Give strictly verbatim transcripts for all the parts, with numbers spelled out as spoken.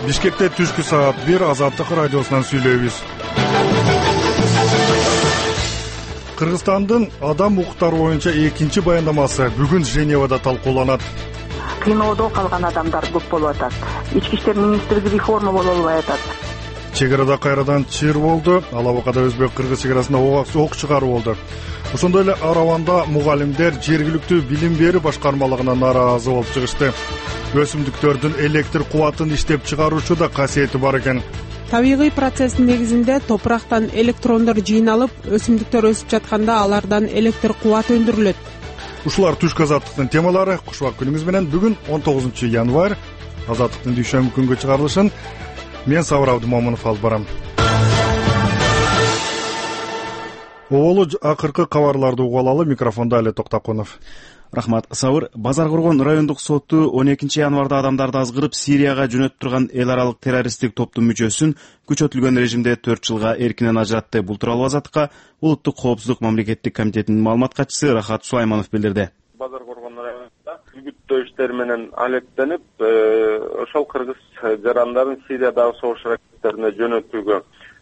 Бишкекте түшкү саат бир Азаттык радиосунан сүйлөйбүз. Кыргызстандын адам укуктары боюнча экинчи баяндамасы бүгүн Женевада талкууланат. Кыйноодо калган адамдар көп болуп атат. Ички иштер министрлиги реформа боло албай атат. Чек арада кайрадан чыр болду. Алабакада өзбек-кыргыз чек арасында ок чыгаруу болду. Ошондой эле Араванда мугалимдер жергиликтүү билим берүү башкармалыгына нааразы болуп чыгышты. Өсүмдүктөрдүн электр кубатын иштеп чыгаруучу да касиети бар экен. Табигый процесстин негизинде топурактан электрондор жыйналып, өсүмдүктөр өсүп жатканда алардан электр кубат өндүрүлөт. Ушулар түшкү азаттыктын темалары. Кушбак күнүңүз менен бүгүн он тогузунчу январь азаттыктын дүйшөмбү күнгө чыгарылышын мен Сабыр Абдымомунов алып барам. Оолу акыркы кабарларды угуп алалы. Микрофондо Али Токтакунов. Рахмат, Сабыр. Базар Коргон райондук соту он экинчи январда адамдарды азгырып Сирияга жөнөтүп турган эл аралык террористтик топтун мүчөсүн күчөтүлгөн режимде төрт жылга эркинен ажыратты. Бул тууралуу Азаттыкка Улуттук коопсуздук мамлекеттик комитетинин маалымат катчысы Рахат Сулайманов билдирди. Базар Коргон районунда үгүттөө иштери менен алектенип, ошол кыргыз жарандарын Сириядагы согуш аракеттерине жөнөтүүгө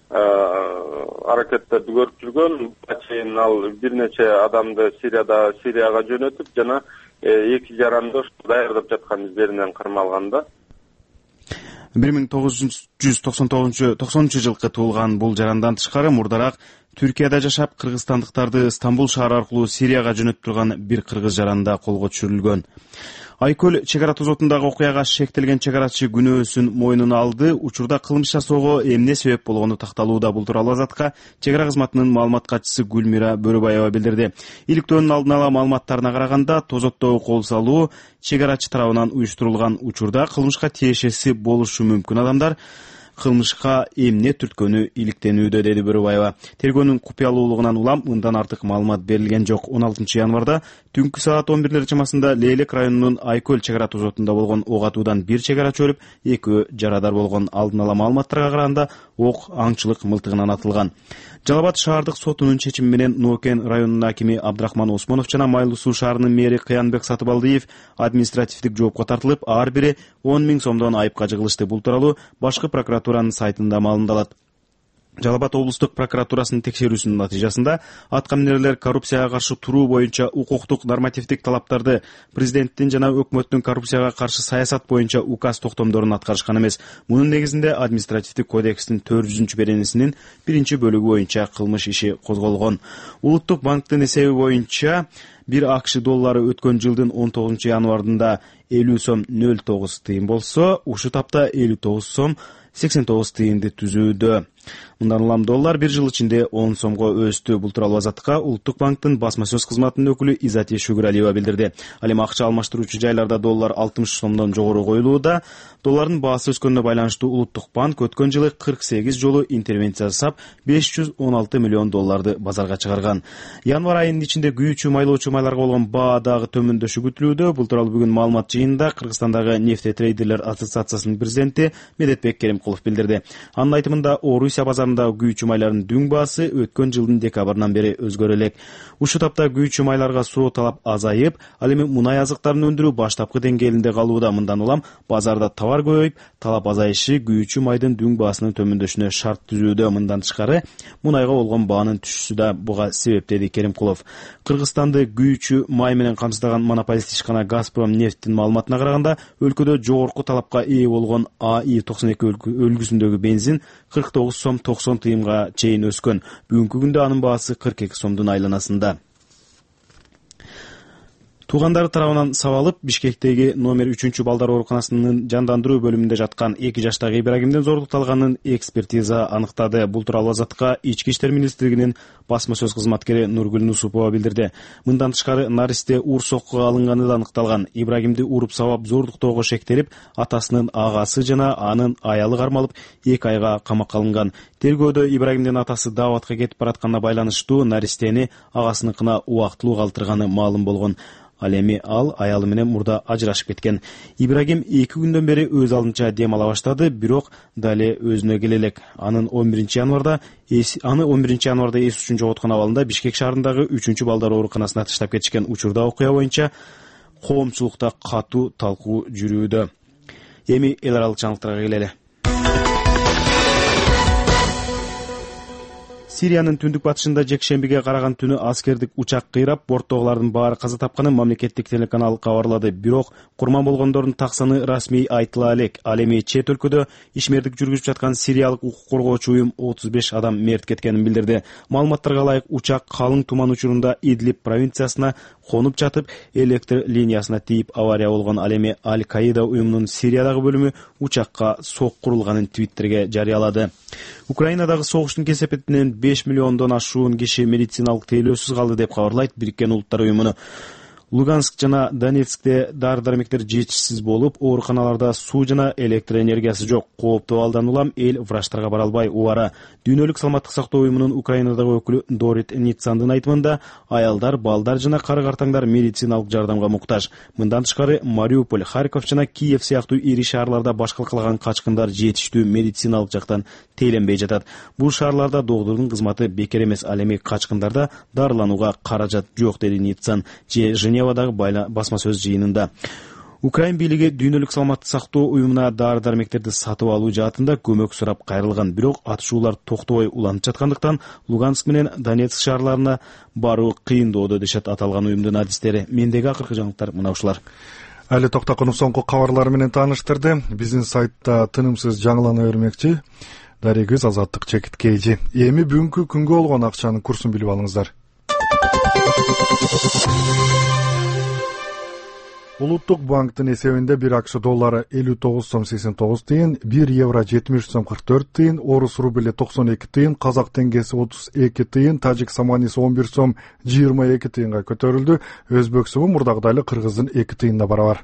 аракеттерди көрүп жүргөн. Чейин ал бир нече адамды Сирияда Сирияга жөнөтүп жана эки жаранды даярдап жаткан издеринен кармалганда. бир миң тогуз жүз токсон тогузунчу жылкы туулган бул жарандан тышкары мурдараак Түркияда жашап кыргызстандыктарды Стамбул шаары аркылуу Сирияга жөнөтүп турган бир кыргыз жаран да колго түшүрүлгөн. Айкөл чек ара тозотундагы окуяга шектелген чек арачы күнөөсүн мойнуна алды. Учурда кылмыш жасоого эмне себеп болгону такталууда. Бул тууралуу Азаттыкка чек ара кызматынын маалымат катчысы Гүлмира Бөрөбаева билдирди. Иликтөөнүн алдын ала маалыматтарына караганда, тозоттогу кол салуу чек арачы тарабынан уюштурулган. Учурда кылмышка тиешеси болушу мүмкүн адамдар кылмышка эмне түрткөнү иликтенүүдө, деди Бөрөбаева. Тергөөнүн купуялуулугунан улам мындан артык маалымат берилген жок. он алтынчы январда түнкү саат он бирлер чамасында Лейлек районунун Айкөл чек ара тозотунда болгон ок атуудан бир чек арачы өлүп, экөө жарадар болгон. Алдын ала маалыматтарга караганда ок аңчылык мылтыгынан атылган. Жалал Абад шаардык сотунун чечими менен Нокен районунун акими Абдрахман Осмонов жана Майлуу Суу шаарынын мэри Кыянбек Сатыбалдиев административдик жоопко тартылып, ар бири он миң сомдон айыпка жыгылышты. Бул тууралуу башкы прокуратуранын сайтында маалымдалат. Жалал Абад облустук прокуратурасынын текшерүүсүнүн натыйжасында аткаминерлер коррупцияга каршы туруу боюнча укуктук нормативдик талаптарды, президенттин жана өкмөттүн коррупцияга каршы саясат боюнча указ токтомдорун аткарышкан эмес. Мунун негизинде административдик кодекстин төрт жүзүнчү беренесинин биринчи бөлүгү боюнча кылмыш иши козголгон. Улуттук банктын эсеби боюнча бир акш доллары өткөн жылдын он тогузунчу январында элүү сом нөл тогуз тыйын болсо, ушу тапта элүү тогуз сом сексен тогуз тыйынды түзүүдө. Мындан улам доллар бир жыл ичинде он сомго өстү. Бул тууралуу Азаттыкка Улуттук банктын басма сөз кызматынын өкүлү Изати Шүгүралиева билдирди. Ал эми акча алмаштыруучу жайларда доллар алтымыш сомдон жогору коюлууда. Доллардын баасы өскөнүнө байланыштуу Улуттук банк өткөн жылы кырк сегиз жолу интервенция жасап, беш жүз он алты миллион долларды базарга чыгарган. Январь айынын ичинде күйүүчү майлоочу майларга болгон баа дагы төмөндөшү күтүлүүдө. Бул тууралуу бүгүн маалымат жыйынында Кыргызстандагы нефтетрейдерлер ассоциациясынын президенти Медетбек Керимкулов билдирди. Анын айтымында Орусия базарында күйүүчү майлардын дүң баасы өткөн жылдын декабрынан бери өзгөрө элек. Ушу тапта күйүүчү майларга соо талап азайып, ал эми мунай азыктарын өндүрүү баштапкы деңгээлинде калууда. Мындан улам базарда товар көбөйүп, талап азайышы күйүүчү майдын дүң баасынын төмөндөшүнө шарт түзүүдө. Мындан тышкары мунайга болгон баанын түшүшү да буга себеп, деди Керимкулов. Кыргызстанды күйүүчү май менен камсыздаган монополист ишкана Газпром нефттин маалыматына караганда, өлкөдө жогорку талапка ээ болгон А И токсон эки үлгүсүндөгү бензин кырк тогуз сом токсон тыйымга чейин өскөн. Бүгүнкү күндө анын баасы кырк эки сомдун айланасында. Туугандары тарабынан сабалып, Бишкектеги номер үчүнчү балдар ооруканасынын жандандыруу бөлүмүндө жаткан эки жаштагы Ибрагимдин зордукталганын экспертиза аныктады. Бул тууралуу Азаттыкка Ички иштер министрлигинин басма сөз кызматкери Нургүл Нусупова билдирди. Мындан тышкары наристе ур соккуга алынганы да аныкталган. Ибрагимди уруп сабап зордуктоого шектелип, атасынын агасы жана анын аялы кармалып, эки айга камакка алынган. Тергөөдө Ибрагимдин атасы дааватка кетип баратканына байланыштуу наристени агасыныкына убактылуу калтырганы маалым болгон. Ал эми ал аялы менен мурда ажырашып кеткен. Ибрагим эки күндөн бери өз алдынча дем ала баштады, бирок дале өзүнө келе элек. Анын он биринчи январда аны он биринчи январда эс үчүн жоготкон абалында Бишкек шаарындагы үчүнчү балдар ооруканасына таштап кетишкен. Учурда окуя боюнча коомчулукта катуу талкуу жүрүүдө. Эми эл аралык жаңылыктарга келели. Сириянын түндүк батышында жекшембиге караган түнү аскердик учак кыйрап, борттогулардын баары каза тапканын мамлекеттик телеканал кабарлады. Бирок курман болгондордун так саны расмий айтыла элек. Ал эми чет өлкөдө ишмердик жүргүзүп жаткан сириялык укук коргоочу уюм отуз беш адам мерт кеткенин билдирди. Маалыматтарга ылайык, учак калың туман учурунда Идлиб провинциясына конуп жатып, электр линиясына тийип авария болгон. Ал эми Аль-Каида уюмунун Сириядагы бөлүмү учакка сок курулганын Твиттерге жарыялады. Украинадагы согуштун кесепетинен беш миллиондон ашуун киши медициналык тейлөөсүз калды деп кабарлайт Бириккен Улуттар уюму. Луганск жана Донецкте дары-дармектер жетишсиз болуп, ооруканаларда суу жана электр энергиясы жок. Кооптуу абалдан улам эл врачтарга бара албай убара. Дүйнөлүк саламаттык сактоо уюмунун Украинадагы өкүлү Дорит Ницандын айтымында, аялдар, балдар жана кары-картаңдар медициналык жардамга муктаж. Мындан тышкары Мариуполь, Харьков жана Киев сыяктуу ири шаарларда башкалкалаган качкындар жетиштүү медициналык жактан тейлөнбөй жатат. Бул шаарларда доктурдун кызматы бекер эмес. Ал эми качкындарда дарыланууга каражат жок, деди Ницан. Женевадагы басма сөз жыйынында. Украин бийлиги дүйнөлүк саламаттык сактоо уюмуна дары-дармектерди сатып алуу жаатында көмөк сурап кайрылган. Бирок атышуулар токтобой уланып жаткандыктан Луганск менен Донецк шаарларына баруу кыйындоодо дешет аталган уюмдун адистери. Мендеги акыркы жаңылыктар мына ушулар. Али Токтокунов соңку кабарлар менен тааныштырды. Биздин сайтта тынымсыз жаңылана бермекчи. Дарегиз Азаттык Чекиткейжи. Эми бүгүнкү күнгө болгон акчанын курсун билип алыңыздар. Улуттук банктын эсебинде бир акш доллары элүү тогуз сом сексен тогуз тыйын, бир евро жетимиш сом кырк төрт тыйын, орус рубли токсон эки тыйын, казак теңгеси отуз эки тыйын, тажик саманиси он бир сом жыйырма эки тыйынга көтөрүлдү. Өзбек суму мурдагыдай эле кыргыздын эки тыйынына барабар.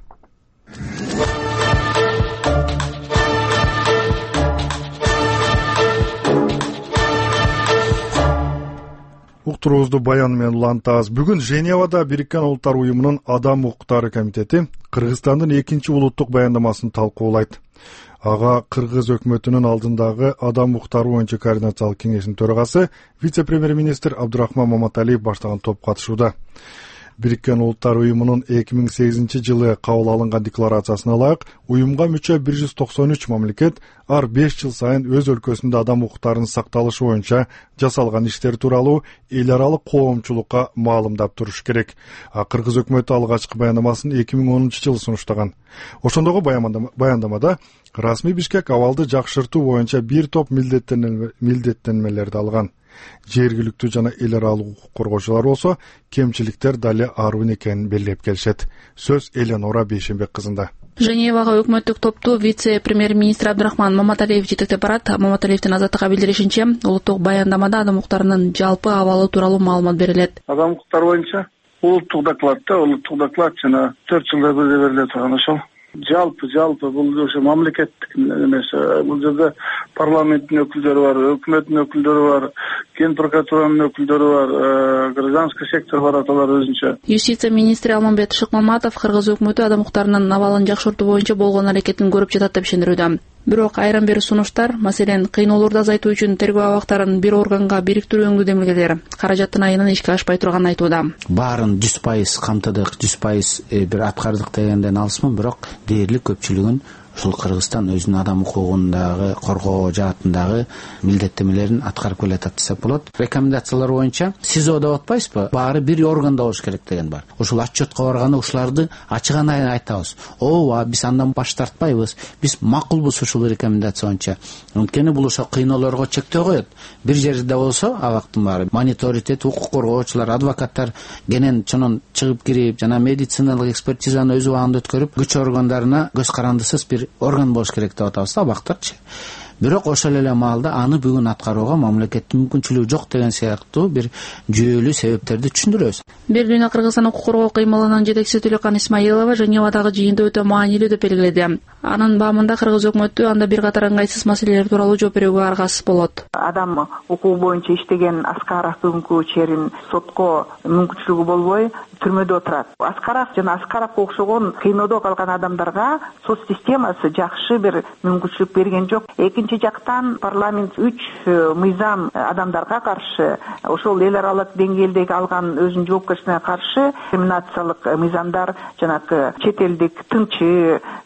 Уктуруубузду баян менен улантабыз. Бүгүн Женевада Бириккен Улуттар уюмунун Адам укуктары комитети Кыргызстандын экинчи улуттук баяндамасын талкуулайт. Ага Кыргыз өкмөтүнүн алдындагы Адам укуктары боюнча координациялык кеңештин төрагасы вице-премьер-министр Абдурахман Маматалиев баштаган топ катышууда. Бириккен Улуттар уюмунун эки миң сегизинчи жылы кабыл алынган декларациясына ылайык, уюмга мүчө бир жүз токсон үч мамлекет ар беш жыл сайын өз өлкөсүндө адам укуктарынын сакталышы боюнча жасалган иштер тууралуу эл аралык коомчулукка маалымдап туруш керек. Кыргыз өкмөтү алгачкы баяндамасын эки миң онунчу жылы сунуштаган. Ошондогу баяндамада расмий Бишкек абалды жакшыртуу боюнча бир топ милдеттенмелерди алган. Жергиликтүү жана эл аралык укук коргоочулар болсо кемчиликтер дали аруун экенин белгилеп келишет. Сөз Эленора Бейшенбек кызында. Женевага өкмөттүк топту вице-премьер-министр Абдурахман Маматалиев жетектеп барат. Маматалиевдин Азаттыкка билдиришинче, улуттук баяндамада адам укуктарынын жалпы абалы тууралуу маалымат берилет. Адам укуктары боюнча улуттук докладта, улуттук доклад жана төрт жылда бир бериле турган ошол. Жалпы, жалпы бул ошо мамлекеттик эмес. Бул жерде парламенттин өкүлдөрү бар, өкмөттүн өкүлдөрү бар, кен прокуратуранын өкүлдөрү бар, гражданский сектор бар, аталар өзүнчө. Юстиция министри Алмамбет Шыкмаматов Кыргыз өкмөтү адам укуктарынын абалын жакшыртуу боюнча болгон аракетин көрүп жатат деп ишендирүүдө. Бирок айрым бир сунуштар, маселен, кыйноолорду азайтуу үчүн тергөө абактарын бир органга бириктирүүгө демилгелер каражаттын айынан ишке ашпай турганын айтууда. Баарын жүз пайыз камтыдык, жүз пайыз бир аткардык дегенден алысмын, бирок дээрлик көпчүлүгүн ушул Кыргызстан өзүнүн адам укугундагы коргоо жаатындагы милдеттенмелерин аткарып келатат десек болот. Рекомендациялар боюнча СИЗОдо отпайсызбы? Баары бир органда болуш керек деген бар. Ушул отчетко барганда ушуларды ачыган айтабыз. Ооба, биз андан баш тартпайбыз. Биз макулбуз ушул рекомендация боюнча. Анткени бул ошо кыйноолорго чектөө коет. Бир жерде болсо абактын баары мониторинг этип, укук коргоочулар, адвокаттар кенен чонон чыгып кирип, жана медициналык экспертизаны өз убагында өткөрүп, күч органдарына көз карандысыз бир орган болуш керек деп атабыз, абактарчы. Бирок ошол эле маалда аны бүгүн аткарууга мамлекеттин мүмкүнчүлүгү жок деген сыяктуу бир жүйөлүү себептерди түшүндүрөбүз. Бир күнү Кыргызстан укук коргоо кыймылынын жетекчиси Түлөкан Исмаилова Женевадагы жыйынды өтө маанилүү деп белгиледи. Анын баамында Кыргыз өкмөтү анда бир катар ыңгайсыз маселелер тууралуу жооп берүүгө аргасыз болот. Адам укугу боюнча иштеген Аскаров бүгүнкү черин сотко мүмкүнчүлүгү болбой түрмөдө отурат. Аскаров жана Аскаровго окшогон кыйноодо калган адамдарга сот системасы жакшы бир мүмкүнчүлүк берген жок. Экинчи жактан парламент үч мыйзам адамдарга каршы, ошол эл аралык деңгээлдеги алган өзүнүн жоопкерчилигине каршы криминациялык мыйзамдар, жанагы чет элдик тынчы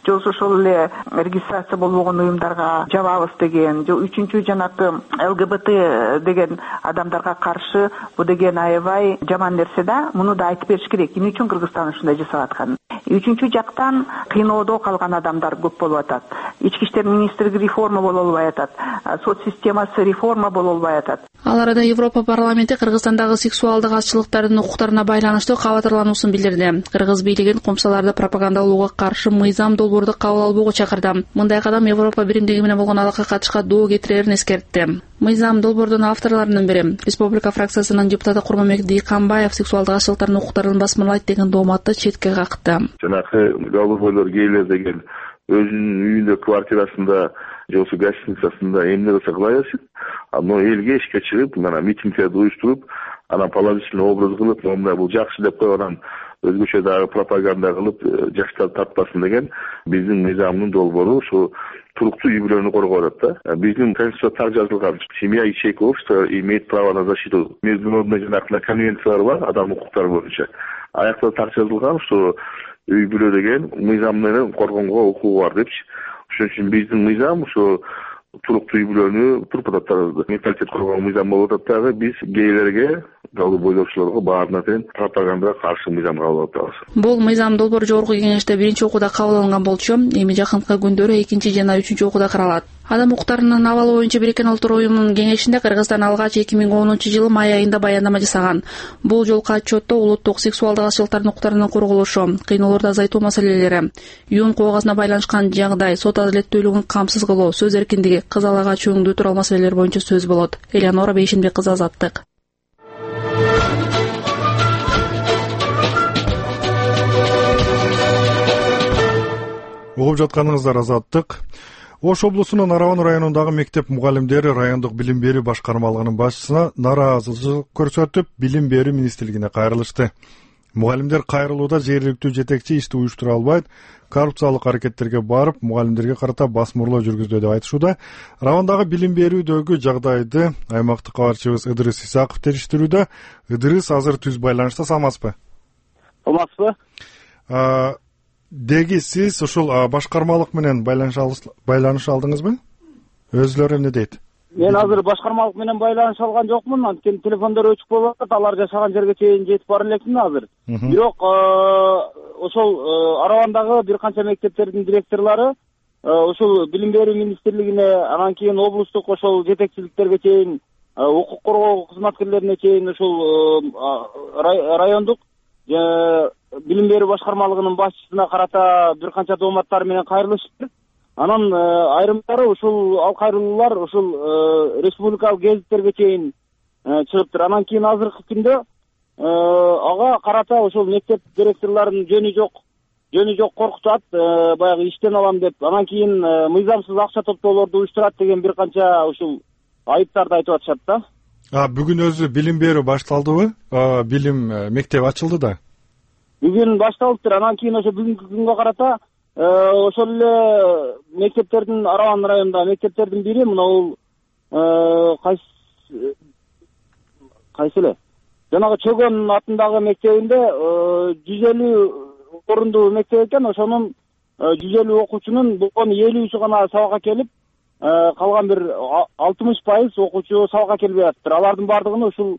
же ошол эле регистрация болбогон уюмдарга жабабыз деген, же үчүнчү жанакы ЛГБТ деген адамдарга каршы бу деген аябай жаман нерсе да. Муну да айтып бериш керек. Эмне үчүн Кыргызстан ушундай жасап атканын. Үчүнчү жактан кыйноодо калган адамдар көп болуп атат. Ички иштер министрлиги реформа боло албай атат. Соц системасы реформа боло албай атат. Ал арада Европа парламенти Кыргызстандагы сексуалдык азчылыктардын укуктарына байланыштуу кабатырлануусун билдирди. Кыргыз бийлигин компсаларды пропагандалоого каршы мыйзам долбоорду кабыл албоого чакырды. Мындай кадам Европа биримдиги менен болгон алакка катышка доо кетирерин эскертти. Мыйзам долбоордун авторлорунун бири Республика фракциясынын депутаты Курманбек Дыйканбаев сексуалдык азчылыктардын укуктарын басмырлайт деген дооматты четке какты. Жанагы голубойлор, гейлер деген өзүнүн үйүндө, квартирасында же болбосо гостиницасында эмне кылса кыла берсин. Но элге ишке чыгып, мына митингдерди уюштуруп, анан положительный образ кылып, мына бул жакшы деп коюп, анан өзгөчө дагы пропаганда кылып, жаштарды тартпасын деген биздин мыйзамдын долбоору ушу туруктуу үй бүлөнү коргоп атат да. Биздин конституцияда так жазылган: семья ячейка общества имеет право на защиту. Международный жанагы конвенциялар бар адам укуктары боюнча. Аякта так жазылган, что үй бүлө деген мыйзам менен коргонго укугу бар депчи. Ошон үчүн биздин мыйзам ушу туруктуу үй бүлөнү туруп атат. Менталитет коргон мыйзам болуп атат дагы. Биз гейлерге, голубойлорчуларга баарына тең пропагандага каршы мыйзам кабыл алып атабыз. Бул мыйзам долбоору жогорку кеңеште биринчи окууда кабыл алынган болчу. Эми жакынкы күндөрү экинчи жана үчүнчү окууда каралат. Адам укуктарынын абалы боюнча Бириккен Улуттар уюмунун кеңешинде Кыргызстан алгач эки миң онунчу жылы май айында баяндама жасаган. Бул жолку отчетто улуттук сексуалдык азчылыктардын укуктарынын корголушу, кыйноолорду азайтуу маселелери, юун коогазына байланышкан жагдай, сот адилеттүүлүгүн камсыз кылуу, сөз эркиндиги, кыз алага чөңдүү тууралуу маселелер боюнча сөз болот. Элеонора Бейшенбек кызы, Азаттык. Угуп жатканыңыздар Азаттык. Ош облусунун Нарауан районундагы мектеп мугалимдери райондук билим берүү башкармалыгынын башчысына нааразычылык көрсөтүп, билим берүү министрлигине кайрылышты. Мугалимдер кайрылууда жергиликтүү жетекчи ишти уюштура албайт, коррупциялык аракеттерге барып, мугалимдерге карата басмырлоо жүргүздү деп айтышууда. Райондагы билим берүүдөгү жагдайды аймактык кабарчыбыз Ыдырыс Исаков териштирүүдө. Ыдырыс, азыр түз байланышта самазбы? Саламатсызбы? Деги сиз ушул башкармалык менен байланыш алдыңызбы? Өзүлөрү эмне дейт? Мен азыр башкармалык менен байланыш алган жокмун. Анткени телефондор өчүк болуп атат. Алар жашаган жерге чейин жетип бара элекмин азыр. Бирок ошол Аравандагы бир канча мектептердин директорлору ушул билим берүү министрлигине, анан кийин облустук ошол жетекчиликтерге чейин, укук коргоо кызматкерлерине чейин ушул райондук билим берүү башкармалыгынын башчысына карата бир канча дооматтар менен кайрылышты. Анан айрымдары ушул ал кайрылуулар ушул республикалык гезиттерге чейин чыгыптыр. Анан кийин азыркы күндө ага карата ушул мектеп директорлорунун жөнү жок, жөнү жок коркутат, баягы иштен алам деп, анан кийин мыйзамсыз акча топтоолорду уюштурат деген бир канча ушул айыптарды айтып атышат да. А бүгүн өзү билим берүү башталдыбы? Билим мектеп ачылды да. Бүгүн башталыптыр. Анан кийин ошо бүгүнкү күнгө карата ошол эле мектептердин, Араван районундагы мектептердин бири, мына бул кайсы кайсы эле жанагы Чөгөн атындагы мектебинде жүз элүү орундуу мектеп экен. Ошонун жүз элүү окуучунун болгон элүүсү гана сабакка келип, калган бир алтымыш пайыз окуучу сабакка келбей атыптыр. Алардын бардыгын ушул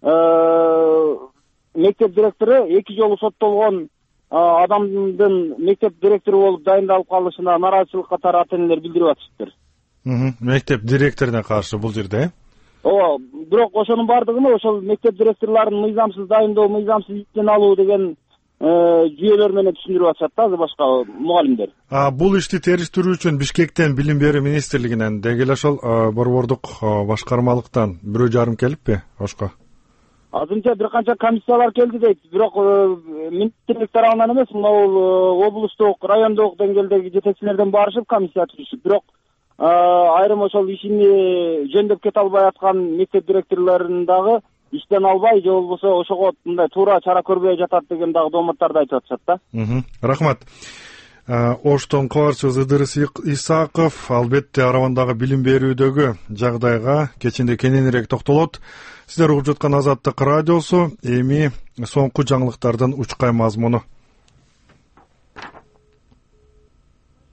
мектеп директору эки жолу соттолгон адамдын мектеп директору болуп дайындалып калышына нааразычылык катары ата-энелер билдирип атышыптыр. Мектеп директоруна каршы бул жерде, э? Ооба, бирок ошонун бардыгын ошол мектеп директорлорун мыйзамсыз дайындоо, мыйзамсыз иштен алуу деген жүйөлөр менен түшүндүрүп атышат да азыр башка мугалимдер. А бул ишти териштирүү үчүн Бишкектен билим берүү министрлигинен деги эле ошол борбордук башкармалыктан бирөө жарым келиппи Ошко? Азырынча бир канча комиссиялар келди дейт, бирок министрлик тарабынан эмес, бул облустук, райондук деңгээлдеги жетекчилерден барышып комиссия түзүшүп, бирок айрым ошол ишини жөндөп кете албай аткан мектеп директорлорун дагы иштен албай, же болбосо ошого мындай туура чара көрбөй жатат деген дагы дооматтарды айтып атышат да. Рахмат. Оштон кабарчыбыз Ыдырыс Исаков албетте Аравандагы билим берүүдөгү жагдайга кечинде кененирээк токтолот. Сиздер угуп жаткан Азаттык радиосу, эми соңку жаңылыктардын учкай мазмуну.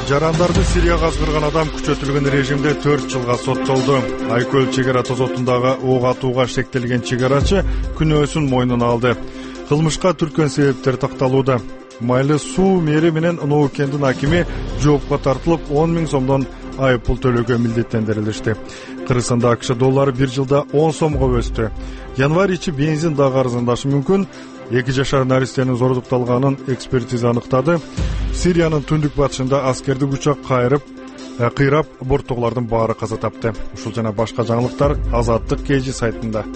жарандарды Сирияга азгырган адам күчөтүлгөн режимде төрт жылга соттолду. Айкөл чек ара тозотундагы ок атууга шектелген чек-арачы күнөөсүн мойнуна алды. Кылмышка түрткөн себептер такталууда. Майлы суу мэри менен Ноокендин акими жоопко тартылып он миң сомдон айып пул төлөөгө милдеттендирилишти. Кыргызстанда АКШ доллары бир жылда он сомго өстү. Январь ичи бензин дагы арзандашы мүмкүн. Эки жашар наристенин зордукталганын экспертиза аныктады. Сириянын түндүк батышында аскердик учак кайрып, кыйрап борттогулардын баары каза тапты. Ушул жана башка жаңылыктар Азаттык кежи сайтында.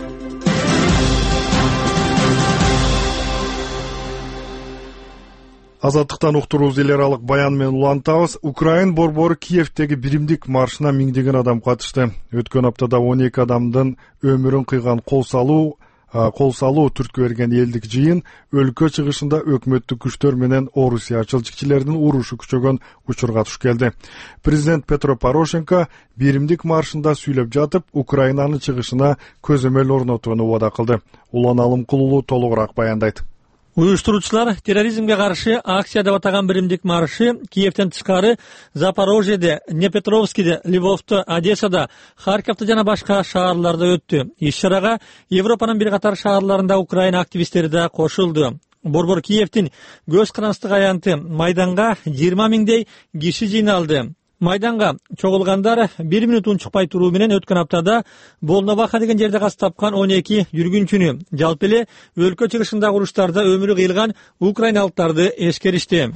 Азаттыктан уктуруубуз эл аралык баян менен улантабыз. Украин борбору Киевдеги биримдик маршына миңдеген адам катышты. Өткөн аптада он эки адамдын өмүрүн кыйган кол салуу кол салуу түрткү берген элдик жыйын өлкө чыгышында өкмөттүк күчтөр менен орусиячылчылердин урушу күчөгөн учурга туш келди. Президент Петро Порошенко биримдик маршында сүйлөп жатып, Украинанын чыгышына көзөмөл орнотууну убада кылды. Улан Алымкулулу толугураак баяндайт. Уюштуруучулар терроризмге каршы акция деп атаган биримдик маршы Киевден тышкары Запорожьеде, Днепропетровскиде, Львовдо, Одессада, Харьковдо жана башка шаарларда өттү. Иш-чарага Европанын бир катар шаарларында Украина активисттери да кошулду. Борбор Киевдин көз карандык аянты майданга жыйырма миңдей киши жыйналды. Майданга чогулгандар бир минут унчукпай туруу менен өткөн аптада Волноваха деген жерде каз тапкан он эки жүргүнчүнү, жалпы эле өлкө чыгышындагы уруштарда өмүрү кыйылган украиналыктарды эскеришти.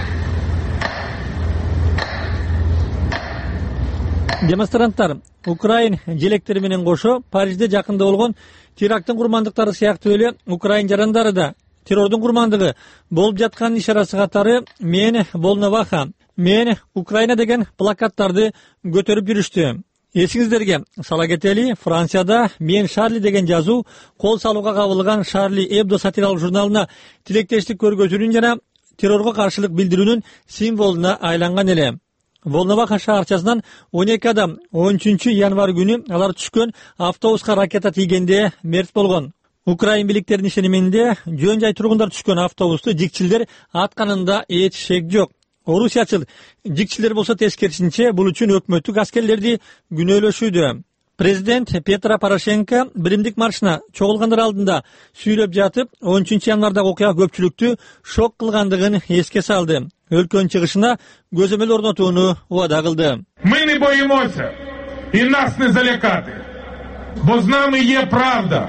Демонстранттар Украин желектери менен кошо Парижде жакында болгон теракттын курмандыктары сыяктуу эле Украин жарандары да террордун курмандыгы болуп жаткан ишарасы катары мен Волноваха, мен Украина деген плакаттарды көтөрүп жүрүштү. Эсиңиздерге сала кетели, Францияда мен Шарли деген жазуу кол салууга кабылган Шарли Эбдо сатиралык журналына тилектештик көргөзүүнүн жана террорго каршылык билдирүүнүн символуна айланган эле. Волноваха шаарчасынан он эки адам он үчүнчү январь күнү алар түшкөн автобуска ракета тийгенде мерт болгон. Украин бийликтеринин ишениминде жөн жай тургундар түшкөн автобусту жикчилдер атканында эч шек жок. Орусиячыл жикчилер болсо тескерисинче бул үчүн өкмөттүк аскерлерди күнөөлөшүүдө. Президент Петро Порошенко биримдик маршына чогулгандар алдында сүйлөп жатып, он үчүнчү январдагы окуя көпчүлүктү шок кылгандыгын эске салды. Өлкөнүн чыгышына көзөмөл орнотууну убада кылды. Мы не боимся, и нас не залякати, бо з нами є правда,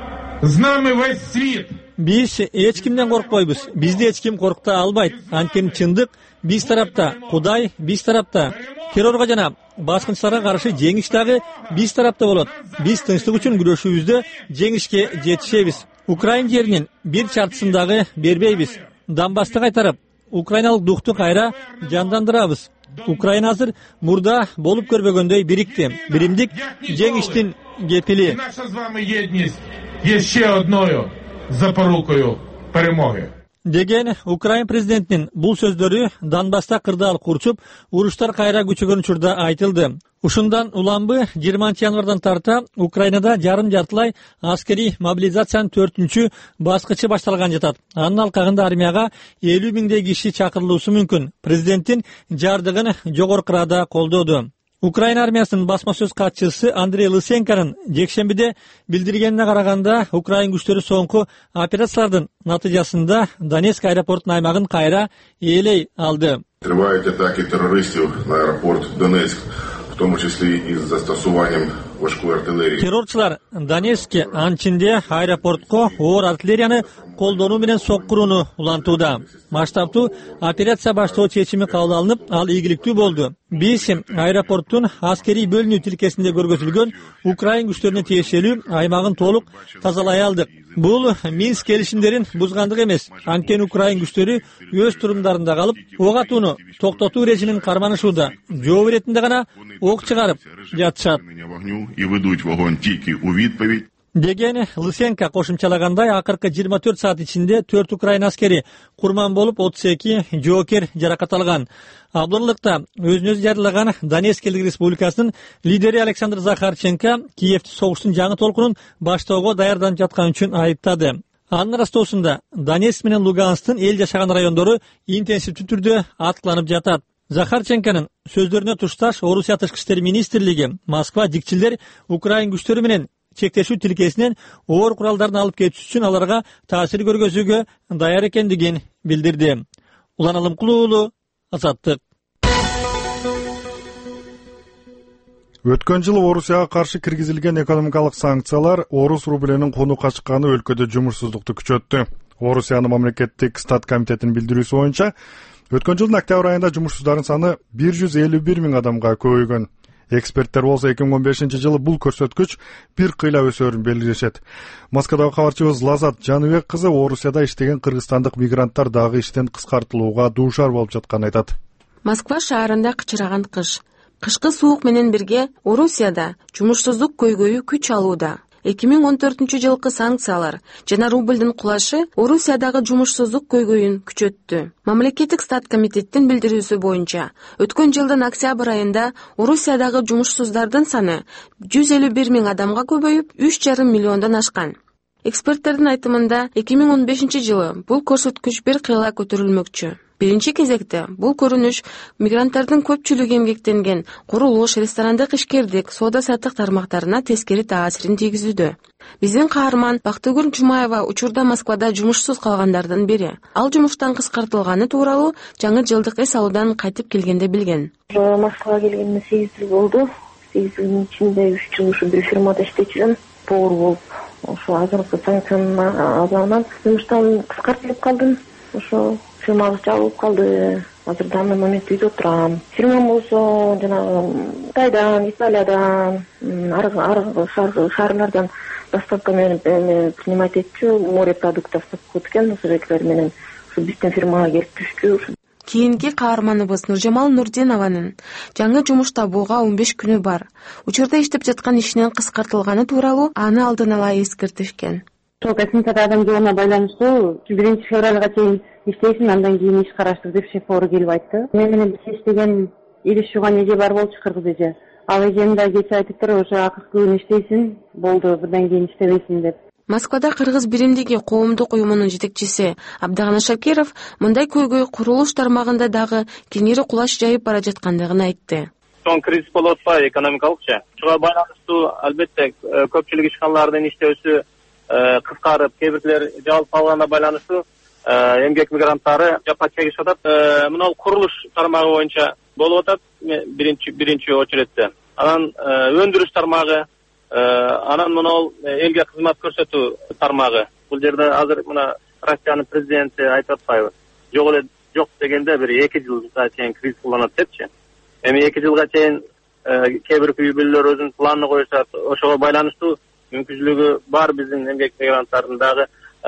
з нами весь світ. Биз эч кимден коркпойбуз. Бизди эч ким коркута албайт. Анткени чындык биз тарапта, Кудай биз тарапта. Террорго жана баскынчыларга каршы жеңиш дагы биз тарапта болот. Биз тынчтык үчүн күрөшүүбүздө жеңишке жетишебиз. Украин жеринин бир чартысын дагы бербейбиз. Донбассты кайтарып, украиналык духту кайра жандандырабыз. Украина азыр мурда болуп көрбөгөндөй бирикти. Биримдик жеңиштин кепили. Наша з вами єдність є ще одною запорукою перемоги. Деген Украин президентинин бул сөздөрү Донбасста кырдаал курчуп, уруштар кайра күчөгөн учурда айтылды. Ушундан уланбы жыйырманчы январдан тарта Украинада жарым жартылай аскери мобилизациянын төртүнчү баскычы башталган жатат. Анын алкагында армияга элүү миңдей киши чакырылуусу мүмкүн. Президенттин жардыгын жогорку Рада колдоду. Украина армиясынын басма сөз катчысы Андрей Лысенконун жекшембиде билдиргенине караганда, Украин күчтөрү соңку операциялардын натыйжасында Донецк аэропортунун аймагын кайра ээлей алды. Тривають атаки терористів на аеропорт Донецк, в тому числі із застосуванням важкої артилерії. Террорчулар Донецкке, анын ичинде аэропортко оор артиллерияны колдонуу менен соккурууну улантууда. Масштабтуу операция баштоо чечими кабыл алынып, ал ийгиликтүү болду. Биз аэропорттун аскерий бөлүнүү тилкесинде көргөзүлгөн Украин күчтөрүнө тиешелүү аймагын толук тазалай алдык. Бул Минск келишимдерин бузгандык эмес. Анткени Украин күчтөрү өз турумдарында калып, ок атууну токтотуу режимин карманышууда. Жооп иретинде гана ок чыгарып жатышат. Деген Лысенко кошумчалагандай, акыркы жыйырма төрт саат ичинде төрт Украин аскери курман болуп, отуз эки жоокер жаракат алган. Абдырлыкта өзүн өзү жарылаган Донецк элдик республикасынын лидери Александр Захарченко Киевди согуштун жаңы толкунун баштоого даярданып жаткан үчүн айыптады. Анын ырастоосунда Донецк менен Луганскдын эл жашаган райондору интенсивдүү түрдө аткыланып жатат. Захарченконун сөздөрүнө тушташ Орусия тышкы иштер министрлиги Москва дикчилер Украин күчтөрү менен чектешүү тилкесинен оор куралдарын алып кетиш үчүн аларга таасир көргөзүүгө даяр экендигин билдирди. Улан Алымкулуу уулу, Азаттык. Өткөн жылы Орусияга каршы киргизилген экономикалык санкциялар орус рублинин кону качканы өлкөдө жумушсуздукту күчөттү. Орусиянын мамлекеттик стат комитетинин билдирүүсү боюнча, өткөн жылдын октябрь айында жумушсуздардын саны бир жүз элүү бир миң адамга көбөйгөн. Эксперттер болсо эки миң он бешинчи жылы бул көрсөткүч бир кыйла өсөрүн белгилешет. Москвадагы кабарчыбыз Лазат Жаныбек кызы Орусияда иштеген кыргызстандык мигранттар дагы иштен кыскартылууга дуушар болуп жатканын айтат. Москва шаарында кычыраган кыш. Кышкы суук менен бирге Орусияда жумушсуздук көйгөйү күч алууда. эки миң он төртүнчү жылкы санкциялар жана рублдин кулашы Орусиядагы жумушсуздук көйгөйүн күчөттү. Мамлекеттик стат комитеттин билдирүүсү боюнча, өткөн жылдын октябрь айында Орусиядагы жумушсуздардын саны жүз элүү бир миң адамга көбөйүп, үч жарым миллиондон ашкан. Эксперттердин айтымында эки миң он бешинчи жылы бул көрсөткүч бир кыйла көтөрүлмөкчү. Биринчи кезекте бул көрүнүш мигранттардын көпчүлүгү эмгектенген курулуш, ресторандык ишкердик, соода-саттык тармактарына тескери таасирин тийгизүүдө. Биздин каарман Бактыгүл Жумаева учурда Москвада жумушсуз калгандардын бири. Ал жумуштан кыскартылганы тууралуу жаңы жылдык эс алуудан кайтып келгенде билген. Москвага келгениме сегиз жыл болду. сегиз жылдын ичинде үч жыл ушу бир фирмада иштечүмүн. Повар болуп, ошо азыркы санкциянын азабынан жумуштан кыскартылып калдым. Ошо фирма жабылып калды. Азыр данный момент үйдө отурам. Фирмам болсо жанагы Кытайдан, Италиядан, аркы шаарлардан доставка менен принимать этчү, море продуктов сатып кеткен, ошо жерлер менен ушу биздин фирмага келип түшчү. Кийинки каарманыбыз Нуржамал Нурдинованын жаңы жумуш табууга он беш күнү бар. Учурда иштеп жаткан ишинен кыскартылганы тууралуу аны алдын ала эскертишкен. Ошол гостиницада адам жоогуна байланыштуу биринчи февралга чейин иштейсиң, андан кийин иш караштыр деп шеф-повар келип айтты. Мен менен иштеген Ириш Жуган эже бар болчу, кыргыз эже. Ал эжем да кечээ айтыптыр, ошо акыркы күн иштейсиң, болду, мындан кийин иштебейсиң деп. Москвада Кыргыз биримдиги коомдук уюмунун жетекчиси Абдагана Шакиров мындай көйгөй курулуш тармагында дагы кеңири кулаш жайып бара жаткандыгын айтты. Чоң кризис болуп атпайбы экономикалыкчы? Чуга байланыштуу албетте көпчүлүк ишканалардын иштөөсү кыскарып, кээ бирлер жабылып калганына байланыштуу эмгек мигранттары жапа чегишип атат. Мына курулуш тармагы боюнча болуп атат биринчи биринчи очередте. Анан өндүрүш тармагы, анан мына элге кызмат көрсөтүү тармагы. Бул жерде азыр мына Россиянын президенти айтып атпайбы? Жок эле жок дегенде бир эки жылга чейин кризис уланат депчи. Эми эки жылга чейин кээ бир үй бүлөлөр өзүнүн планын коюшат. Ошого байланыштуу мүмкүнчүлүгү бар биздин эмгек мигранттардын дагы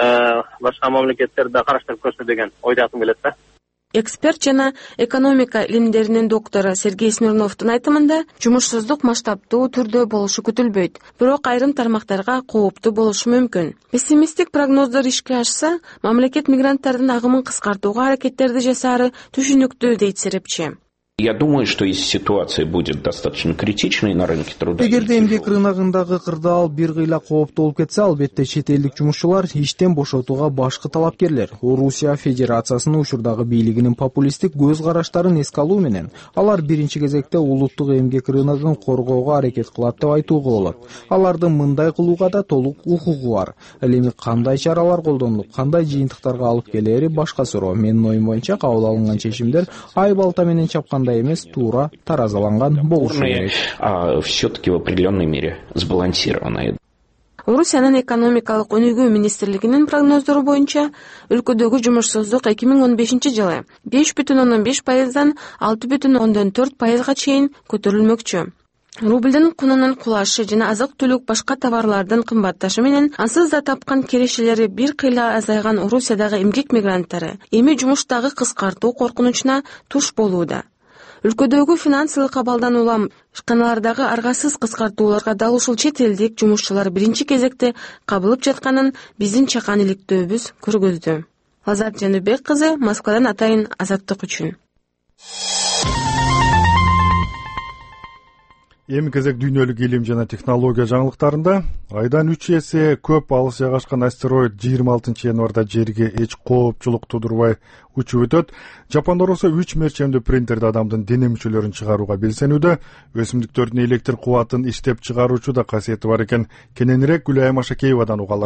башка мамлекеттерде караштырып көрсө деген ойдакым келет да. Эксперт жана экономика илимдеринин доктору Сергей Смирновдун айтымында жумушсуздук масштабтуу түрдө болушу күтүлбөйт, бирок айрым тармактарга кооптуу болушу мүмкүн. Пессимисттик прогноздор ишке ашса, мамлекет мигранттардын агымын кыскартууга аракеттерди жасаары түшүнүктүү, дейт серепчи. Я думаю, что если ситуация будет достаточно критичной на рынке труда... Эгерде эмгек рыногундагы кырдаал бир кыйла кооптуу болуп кетсе, албетте чет элдик жумушчулар иштен бошотууга башкы талапкерлер Орусия Федерациясынын учурдагы бийлигинин популисттик көз караштарын эске алуу менен алар биринчи кезекте улуттук эмгек рыногун коргоого аракет кылат деп айтууга болот. Алардын мындай кылууга да толук укугу бар. Ал эми кандай чаралар колдонулуп, кандай жыйынтыктарга алып келери башка суроо. Менин оюм боюнча кабыл алынган чечимдер ай балта менен чапкандай эмес, туура таразаланган болушу керек. Все-таки в определенной мере сбалансированная. Орусиянын экономикалык өнүгүү министрлигинин прогноздору боюнча, өлкөдөгү жумушсуздук эки миң он бешинчи жылы беш бүтүн ондон беш пайыздан алты бүтүн ондон төрт пайызга чейин көтөрүлмөкчү. Рублдин кунунун кулашы жана азык-түлүк башка товарлардын кымбатташы менен ансыз да тапкан кирешелери бир кыйла азайган Орусиядагы эмгек мигранттары эми жумуштагы кыскартуу коркунучуна туш болууда. Өлкөдөгү финансылык абалдан улам ишканалардагы аргасыз кыскартууларга дал ушул чет элдик жумушчулар биринчи кезекте кабылып жатканын биздин чакан иликтөөбүз көргөздү. Лазат Жаныбек кызы, Москвадан атайын, Азаттык үчүн. эми кезек дүйнөлүк илим жана технология жаңылыктарында. Айдан үч эсе көп алыс жайгашкан астероид жыйырма алтынчы январда жерге эч коопчулук тудурбай учуп өтөт. Жапондор болсо үч мерчемдүү принтерде адамдын дене мүчөлөрүн чыгарууга белсенүүдө. Өсүмдүктөрдүн электр кубатын иштеп чыгаруучу да касиети бар экен. Кененирээк Гүлайым Ашакеевадан угалы.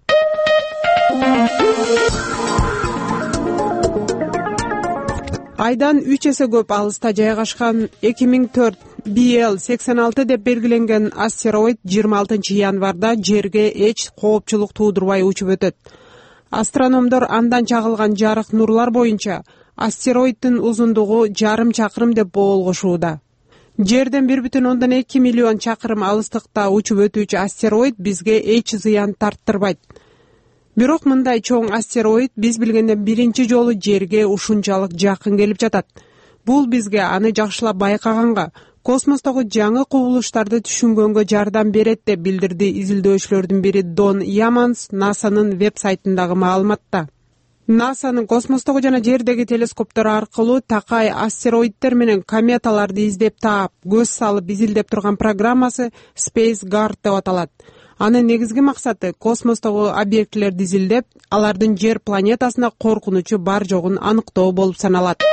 Айдан үч эсе көп алыста жайгашкан эки миң төрт би эл сексен алты деп белгиленген астероид жыйырма алтынчы январда жерге эч коопчулук туудурбай учуп өтөт. Астрономдор андан чагылган жарык нурлар боюнча астероиддин узундугу жарым чакырым деп боолгошууда. Жерден бир бүтүн ондон эки миллион чакырым алыстыкта учуп өтүүчү астероид бизге эч зыян тарттырбайт. Бирок мындай чоң астероид биз билгенден биринчи жолу жерге ушунчалык жакын келип жатат. Бул бизге аны жакшылап байкаганга, космостогу жаңы кубулуштарды түшүнгөнгө жардам берет деп билдирди изилдөөчүлөрдүн бири Дон Яманс насанын веб-сайтындагы маалыматта. насанын космостогу жана жердеги телескоптору аркылуу такай астероиддер менен кометаларды издеп таап, көз салып изилдеп турган программасы Space Guard деп аталат. Анын негизги максаты космостогу объектилерди изилдеп, алардын жер планетасына коркунучу бар жогун аныктоо болуп саналат.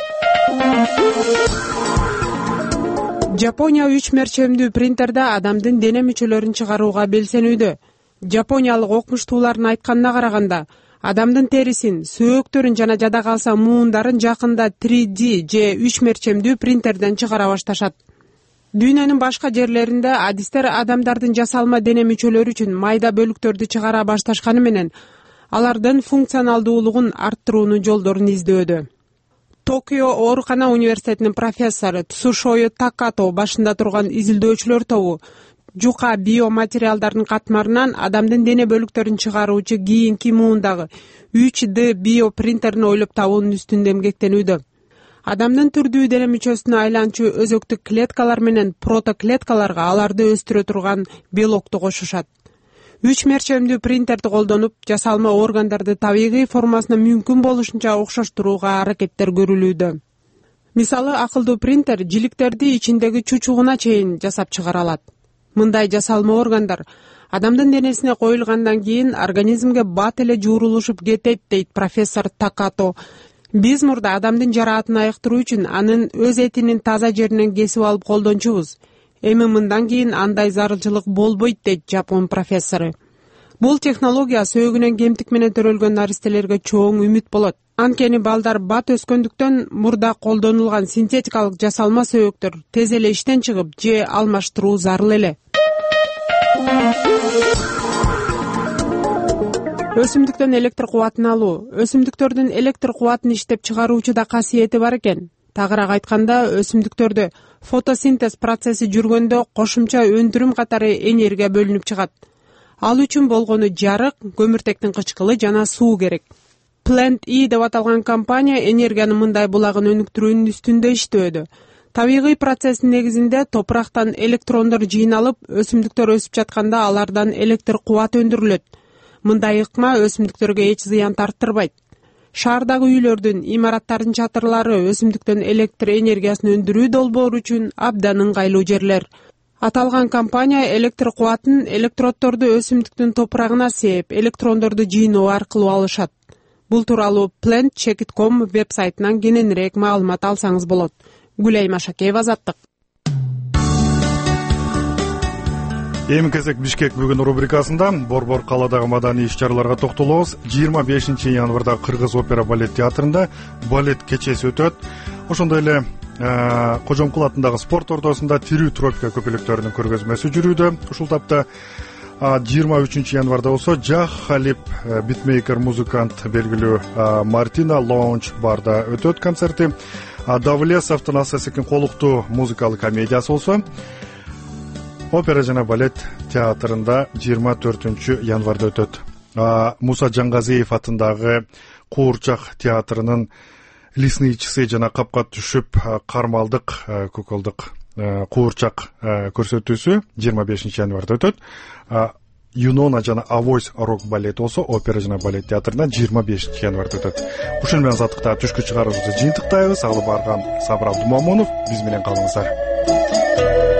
Жапония үч мерчемдүү принтерде адамдын дене мүчөлөрүн чыгарууга белсенүүдө. Жапониялык окумуштуулардын айтканына караганда, адамдын терисин, сөөктөрүн жана жада калса муундарын жакында три ди же үч мерчемдүү принтерден чыгара башташат. Дүйнөнүн башка жерлеринде адистер адамдардын жасалма дене мүчөлөрү үчүн майда бөлүктөрдү чыгара башташканы менен алардын функционалдуулугун арттыруунун жолдорун издөөдө. Токио оорукана университетинин профессору Цусушою Такато башында турган изилдөөчүлөр тобу жука биоматериалдардын катмарынан адамдын дене бөлүктөрүн чыгаруучу кийинки муундагы үч дэ биопринтерин ойлоп табуунун үстүндө эмгектенүүдө. Адамдын түрдүү дене мүчөсүнө айланчу өзөктүк клеткалар менен протоклеткаларга аларды өстүрө турган белокту кошушат. Үч мерчемдүү принтерди колдонуп, жасалма органдарды табигый формасына мүмкүн болушунча окшоштурууга аракеттер көрүлүүдө. Мисалы, акылдуу принтер жиликтерди ичиндеги чучугуна чейин жасап чыгара алат. Мындай жасалма органдар адамдын денесине коюлгандан кийин организмге бат эле жуурулушуп кетет, дейт профессор Такато. Биз мурда адамдын жараатын айыктыруу үчүн анын өз этинин таза жеринен кесип алып колдончубуз. Эми мындан кийин андай зарылчылык болбойт, дейт жапон профессору. Бул технология сөөгүнөн кемтик менен төрөлгөн наристелерге чоң үмүт болот. Анткени балдар бат өскөндүктөн мурда колдонулган синтетикалык жасалма сөөктөр тез эле иштен чыгып, же алмаштыруу зарыл эле. Өсүмдүктөн электр кубатын алуу. Өсүмдүктөрдүн электр кубатын иштеп чыгаруучу да касиети бар экен. Тагыраак айтканда, өсүмдүктөрдө фотосинтез процесси жүргөндө кошумча өндүрүм катары энергия бөлүнүп чыгат. Ал үчүн болгону жарык, көмүртектин кычкылы жана суу керек. Plant E деп аталган компания энергияны мындай булагын өнүктүрүүнүн үстүндө иштөөдө. Табигый процесстин негизинде топурактан электрондор жыйналып, өсүмдүктөр өсүп жатканда алардан электр кубат өндүрүлөт. Мындай ыкма өсүмдүктөргө эч зыян тарттырбайт. Шаардагы үйлөрдүн, имараттардын чатырлары өсүмдүктөн электр энергиясын өндүрүү долбоору үчүн абдан ыңгайлуу жерлер. Аталган компания электр кубатын электроддорду өсүмдүктүн топурагына сээп, электрондорду жыйноо аркылуу алышат. Бул тууралуу plant check dot com веб-сайтынан кененирээк маалымат алсаңыз болот. Гүлайым Ашакеева, Азаттык. Эми кезек Бишкек бүгүн рубрикасында Борбор калаадагы маданий иш-чараларга токтолобуз. жыйырма бешинчи январда Кыргыз опера балет театрында балет кечеси өтөт. Ошондой эле Кожомкул атындагы спорт ордосунда тирүү тропика көпөлөктөрүнүн көргөзмөсү жүрүүдө. Ушул тапта жыйырма үчүнчү январда болсо Жах Халип битмейкер музыкант белгилүү Мартина Лаунч барда өтөт концерти. Давлесовдун Асасекин колуктуу музыкалык комедиясы болсо опера жана балет театрында жыйырма төртүнчү январда өтөт. Муса Жангазиев атындагы Куурчак театрынын лесничиси жана капка түшүп кармалдык көкөлдүк Куурчак көрсөтүүсү жыйырма бешинчи январда өтөт. Юнона жана Авойс рок балет болсо опера жана балет театрында жыйырма бешинчи январда өтөт. Ушун менен Азаттыкта түшкү чыгарууубузду жыйынтыктайбыз. Алып барган Сабыр Абдумамунов биз менен калыңыздар.